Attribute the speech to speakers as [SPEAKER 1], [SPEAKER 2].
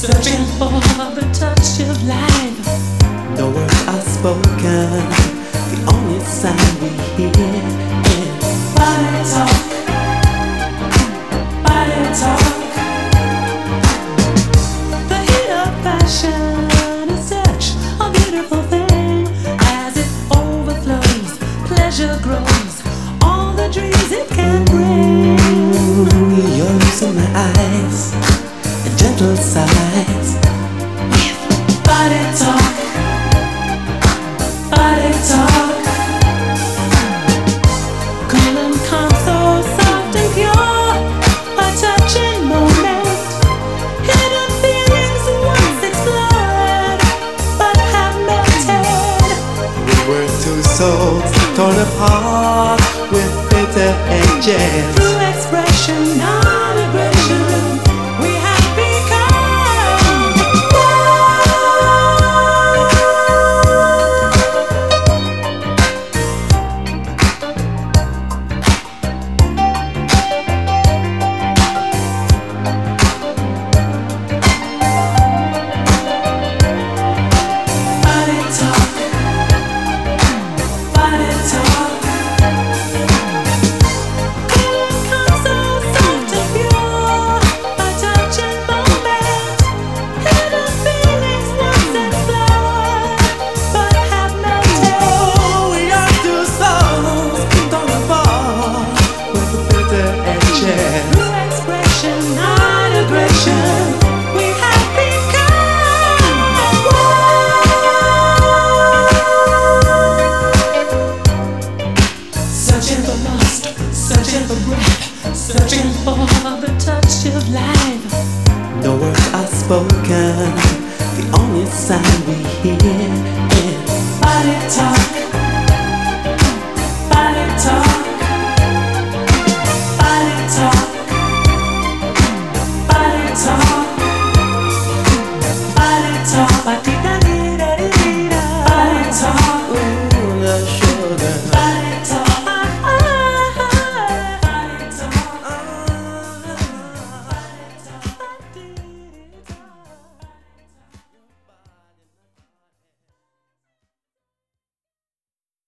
[SPEAKER 1] searching for the touch of life.
[SPEAKER 2] No words are spoken, the only sound we hear is
[SPEAKER 1] body talk, body talk. The heat of passion is such a beautiful thing. As it overflows, pleasure grows, all the dreams it can bring.
[SPEAKER 2] You're losing my eyes, a gentle sighs.
[SPEAKER 1] Body talk, body talk. Cool and calm, so soft and pure, a touching moment. Hidden feelings once explored, but have melted.
[SPEAKER 2] We were two souls torn apart with bitter edges.
[SPEAKER 1] Through expression, non-aggression, we have become body talk, body talk. Searching for breath, searching for the touch of life.
[SPEAKER 2] No words are spoken, the only sound we hear is
[SPEAKER 1] body talk.